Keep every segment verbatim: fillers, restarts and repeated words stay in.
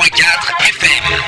quatre F M.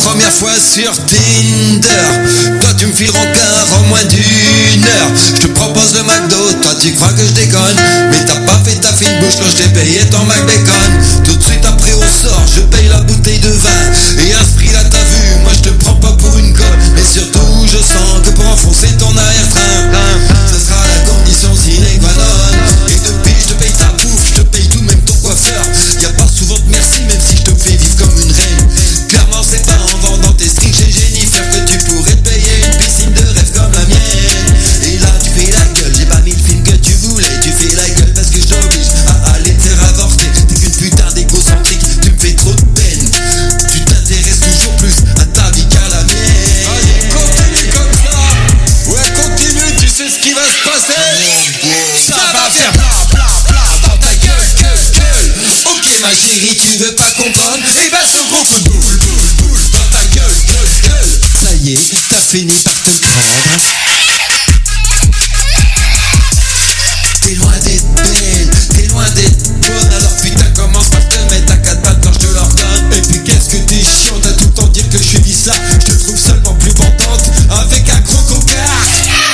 première fois sur Tinder. Toi tu me files rencard en moins d'une heure. Je te propose le McDo, toi tu crois que je déconne. Mais t'as pas fait ta fine bouche quand je t'ai payé ton McBacon. Tout de suite après au sort, je paye la bouteille de vin. Et à ce prix là t'as vu, moi je te prends pas pour une conne. Mais surtout je sens que pour enfoncer ton arrière-train, ce sera la condition sine qua non. Et depuis je te paye ta bouffe, je te paye tout, même ton coiffeur. Y'a pas souvent de merci même si je te fais vivre comme une reine. Clairement c'est pas en vendant tes strings chez Jennifer que tu pourrais te payer une piscine de rêve comme la mienne. Et là tu fais la gueule, j'ai pas mis le film que tu voulais. Tu fais la gueule parce que je t'oblige à aller te faire avorter. T'es qu'une putain d'égocentrique, tu me fais trop de peine. Tu t'intéresses toujours plus à ta vie qu'à la mienne. Allez continue comme ça. Ouais continue, tu sais ce qui va se passer. Ça va faire bla bla bla dans ta gueule, gueule, gueule. Ok ma chérie, tu veux pas comprendre? Eh ben ce gros feu boule, boule, boule dans ta gueule, gueule, gueule. Ça y est, t'as fini par te prendre. T'es loin d'être belle, t'es loin d'être bonne. Alors putain commence par te mettre à quatre pattes quand je te l'ordonne. Et puis qu'est-ce que t'es chiant, t'as tout le temps dire que je suis lisse là. Je te trouve seulement plus bordante avec un gros cocard.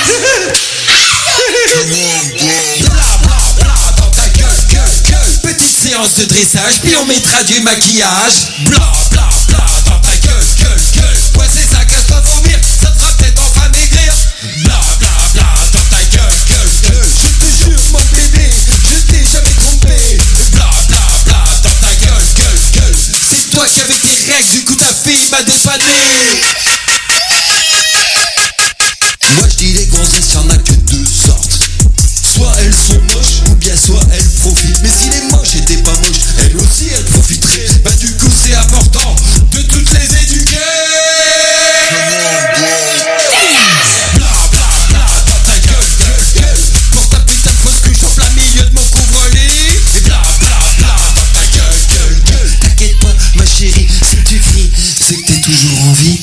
Bla bla bla dans ta gueule, gueule, gueule. Petite séance de dressage, puis on mettra du maquillage. Bla bla bla dans ta gueule, gueule, gueule. Ouais c'est ça, casse pas vomir, ça te fera peut-être enfin maigrir. Bla bla bla dans ta gueule, gueule, gueule. Je te jure mon bébé, je t'ai jamais trompé. Bla bla bla dans ta gueule, gueule, gueule. C'est toi qui avais tes règles, du coup ta fille m'a dépanné. Moi je dis les gonzesses, y'en a que deux sortes. Soit elles sont moches, ou bien soit elles profitent. Mais si les moches étaient pas moches, elles aussi elles profiteraient. Bah du coup c'est important de toutes les éduquer. Bla bla bla dans ta gueule, gueule, gueule. Pour ta putain de fausse couche en plein milieu de mon couvre-lit. Et bla bla bla dans ta gueule, gueule, gueule. T'inquiète pas ma chérie, si tu cries, c'est que t'es toujours en vie.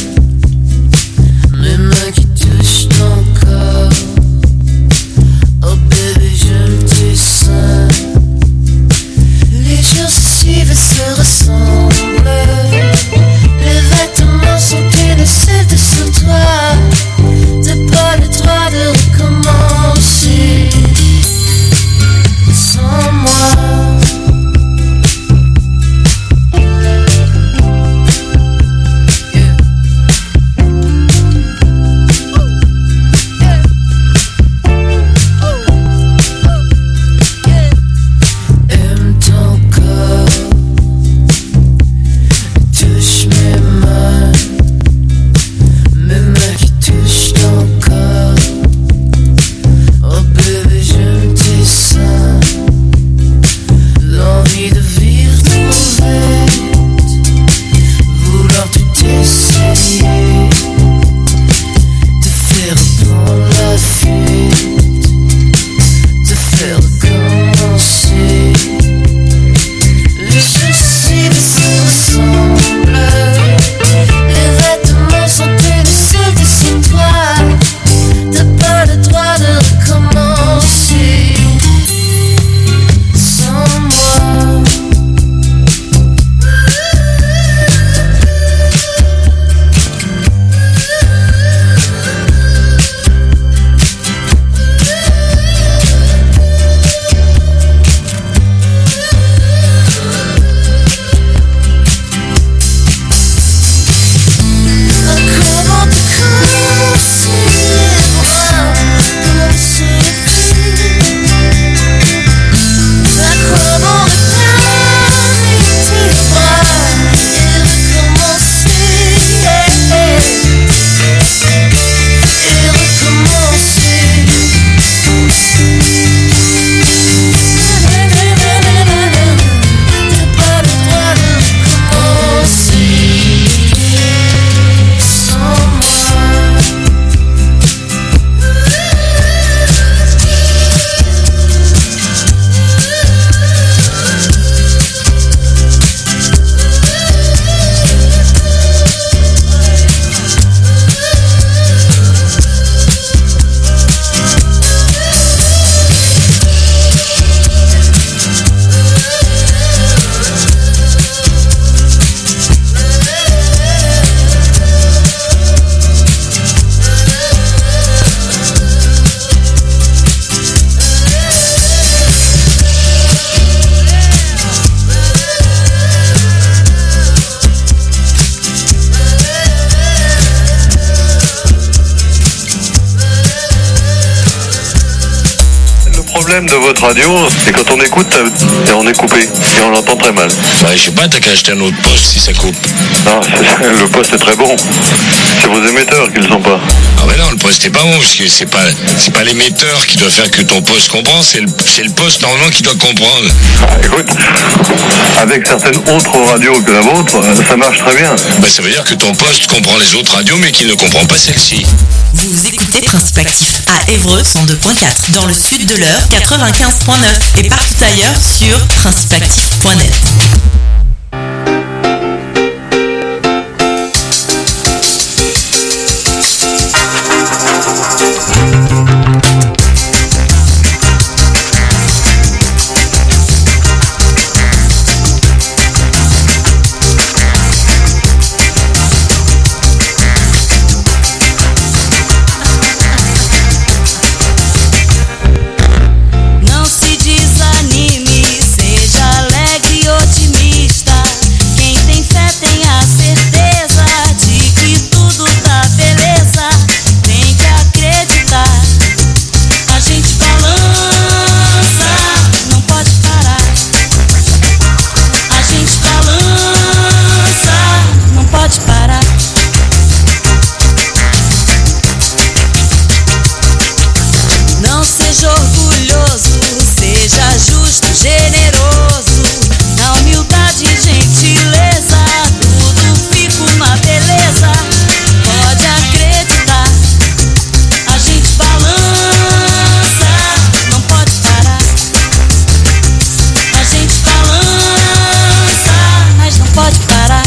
Mes mains qui touchent ton corps. Oh problème de votre radio, c'est quand on écoute, et on est coupé, et on l'entend très mal. Bah, je sais pas, t'as qu'à acheter un autre poste si ça coupe. Non, le poste est très bon. C'est vos émetteurs qui le sont pas. Ah bah non, le poste est pas bon, parce que c'est pas, c'est pas l'émetteur qui doit faire que ton poste comprend, c'est le, c'est le poste normalement qui doit comprendre. Ah, écoute, avec certaines autres radios que la vôtre, ça marche très bien. Bah ça veut dire que ton poste comprend les autres radios, mais qu'il ne comprend pas celle-ci. Vous écoutez Principe Actif à Évreux cent deux point quatre, dans le sud de l'Eure quatre-vingt-quinze point neuf et partout ailleurs sur principe actif point net. Não se desanime, seja alegre, otimista. Quem tem fé tem a certeza de que tudo tá beleza. Tem que acreditar. A gente balança, não pode parar. A gente balança, não pode parar. Não seja orgulhoso, seja justo, generoso. Na humildade e gentileza, tudo fica uma beleza. Pode acreditar. A gente balança, não pode parar. A gente balança, mas não pode parar.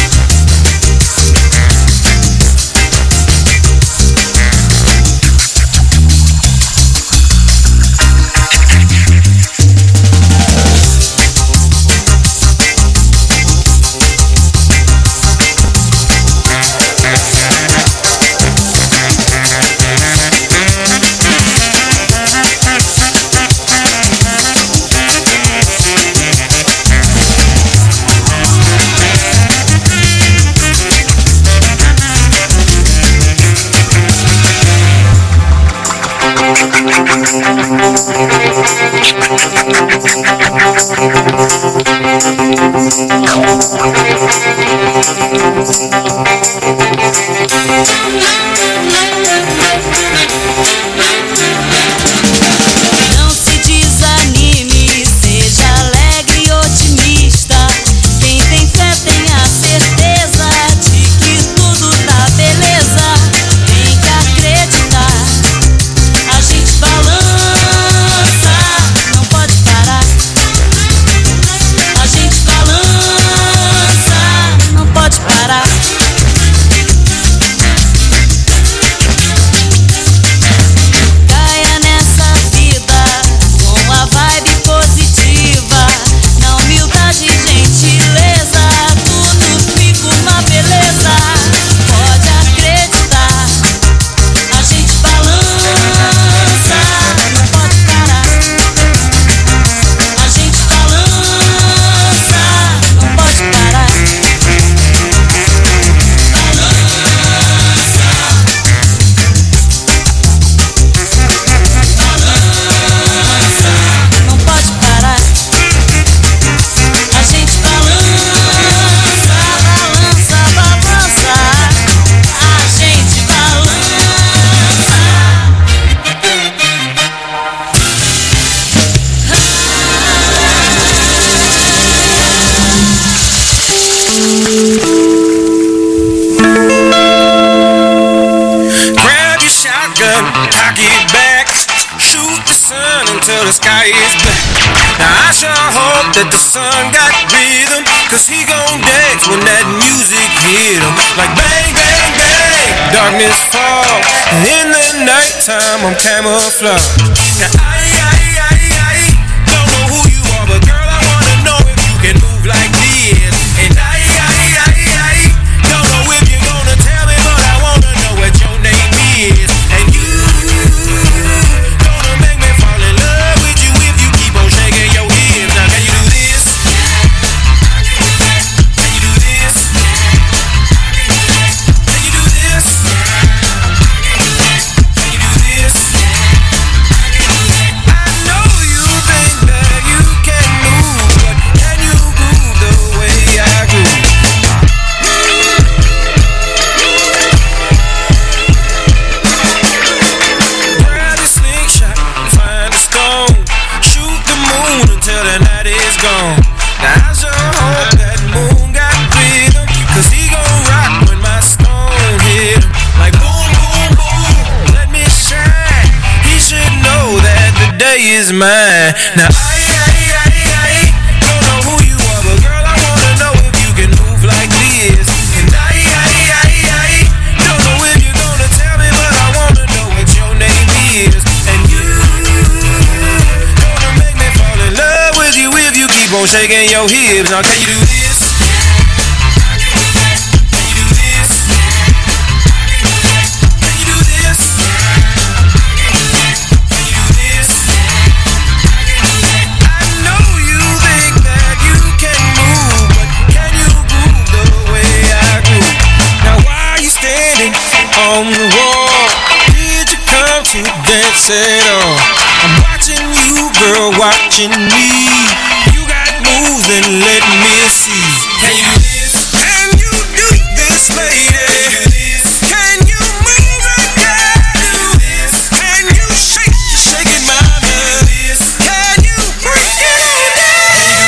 Não se desanime, seja alegre e otimista. Quem tem fé tem a certeza de que tudo tá beleza. Tem que acreditar. A gente balança, não pode parar. A gente balança, não pode parar. Caia nessa vida com a vibe positiva. Na humildade e gentileza, tudo fica uma beleza. Pode acreditar. A gente balança, não pode parar. A gente balança, não pode parar. Não pode parar. A gente balança, balança, balança. A gente balança. Grab your shotgun, cock it back, shoot the sun until the sky is black. Now I sure hope that the sun got rhythm, cause he gon' dance when that music hit him. Like bang, bang, bang, darkness fall, and in the nighttime I'm camouflage. Now I, I, I, I don't know who you are, but girl I wanna know if you can move like this. And I, I, I, I don't know if you're gonna tell me, but I wanna know what your name is. And you gonna make me fall in love with you if you keep on shaking your hips. Now can you do this? Can you do this? Can you do this? Can you do this? I know day is mine. Now I, I, I, I don't know who you are, but girl, I wanna know if you can move like this. And I, I, I, I don't know if you're gonna tell me, but I wanna know what your name is. And you gonna make me fall in love with you if you keep on shaking your hips. Now can you do this? On the wall, did you come to dance at all? I'm watching you, girl, watching me. You got moves, then let me see. Can you do this? Can you do this, lady? Can you move like I do this? Can you shake, shake it, mama? Can you break it down?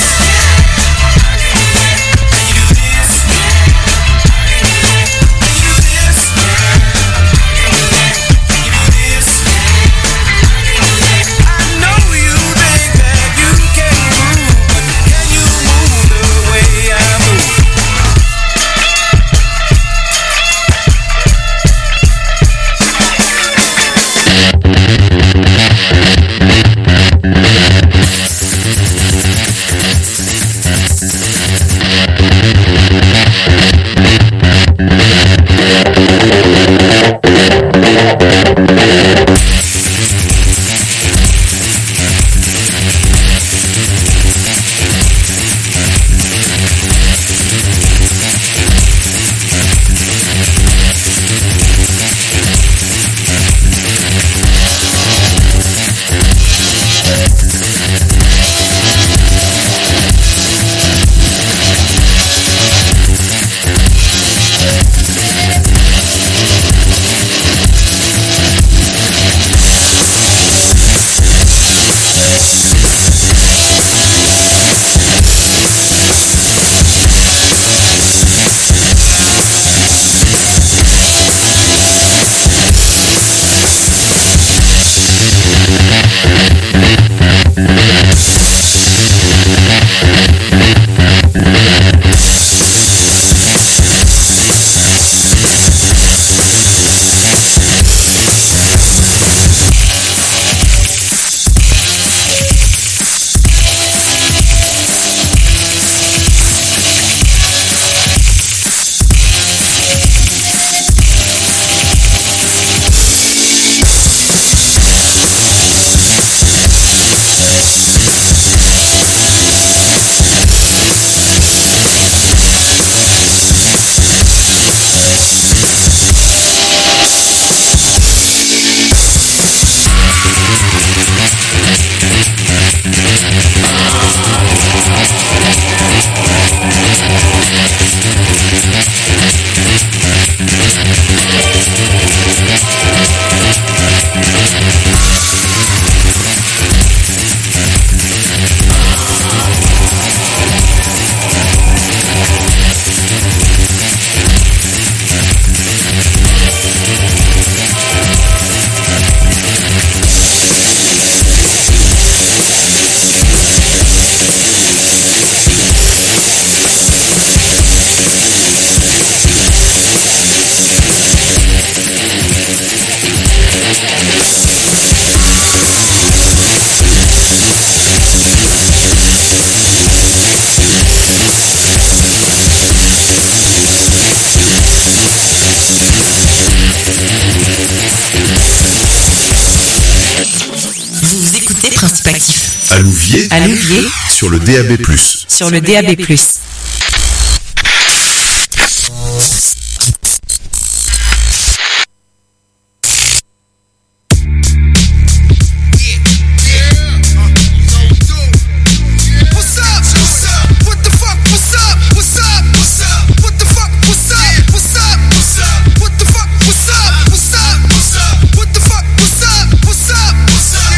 À Louviers, à Louviers, sur le D A B plus. Sur le D A B plus.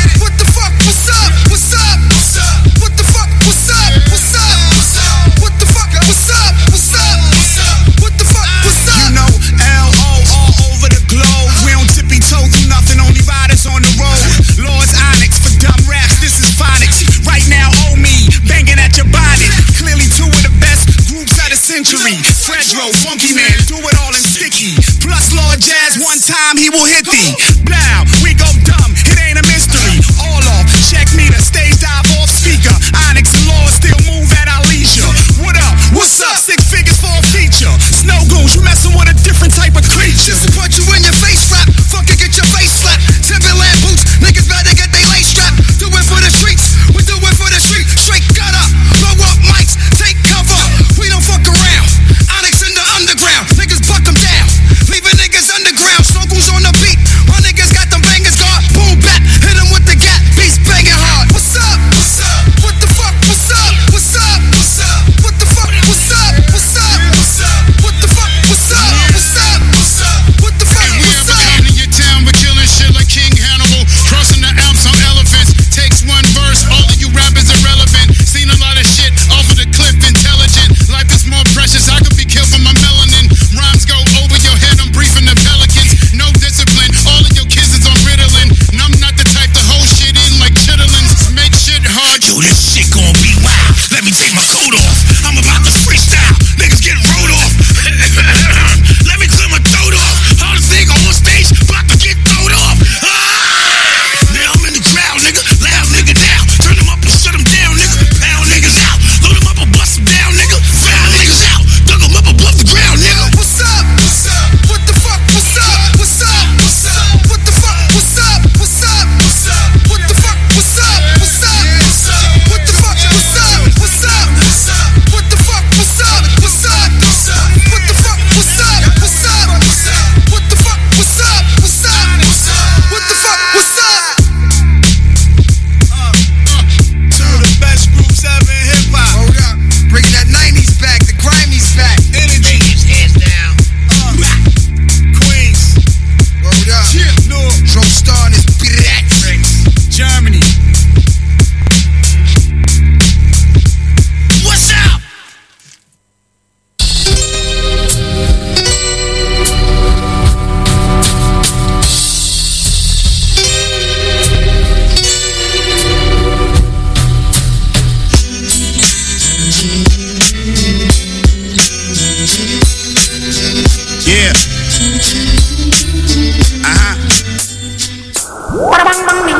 What the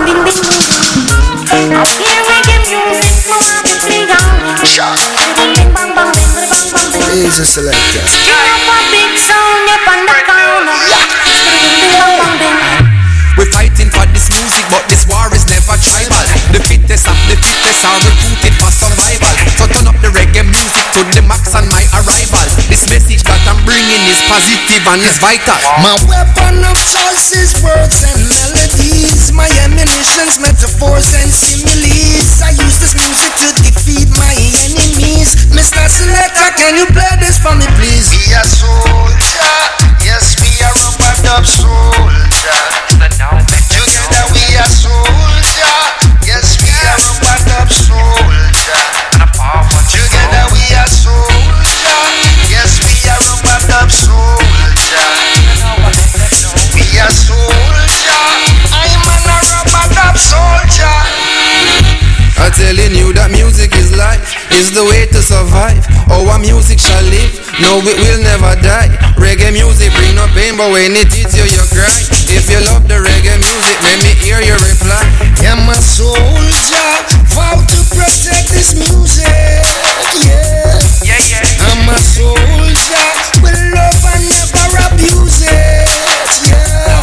bing bing bing. I hear reggae music, I want to play on. Bing bing bang bang bing bing bang bang bing. He's a selector. String up a big sound up on the corner. Bing bing bang bang bing. We're fighting for this music, but this war is never tribal. The fittest of the fittest are recruited for survival. So turn up the reggae music to the max on my arrival. This message that I'm bringing is positive and is vital. My weapon of choice is words and melodies. My ammunition's metaphors and similes. I use this music to defeat my enemies. Mister Selector, can you play this for me, please? We are soldier, yes, we are rubbered up soldier. Together we are soldier, yes, we are rubbered up soldier. Together we are soldier, yes, we are rubbered up soldier. We are soldier, I'm a rubbered up soldier. I'm telling you that music is life, is the way to survive. Our music shall live, no it will never die. Reggae music bring no pain, but when it hits you, you cry. If you love the reggae music, let me hear your reply. I'm a soldier, vow to protect this music. Yeah, Yeah, yeah. I'm a soldier, with love and never abuse it. Yeah.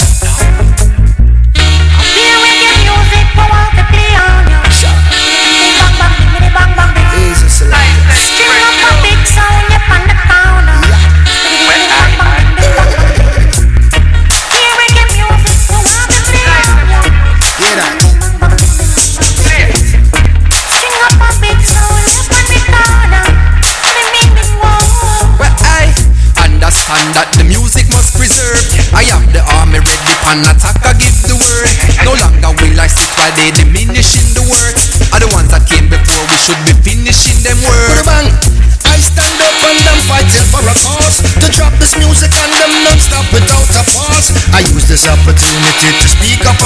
I hear reggae music, I want to play on you. Bing bang bang bing bang bang bing. He's a selector. String up a big sound up on the corner. Bing bang bang bang bing bang bang. Hear reggae music, I want to play on you. Hear that? String up a big sound up on the corner. Bing bing bing whoa. Well, I understand that the music must preserve. I am the army ready for an attack, I give the word. No longer will I sit while they diminishing the words. Are the ones that came before, we should be finishing them Put a words. bang. I stand up and I'm fighting for a cause. To drop this music and them non-stop without a pause. I use this opportunity to speak up.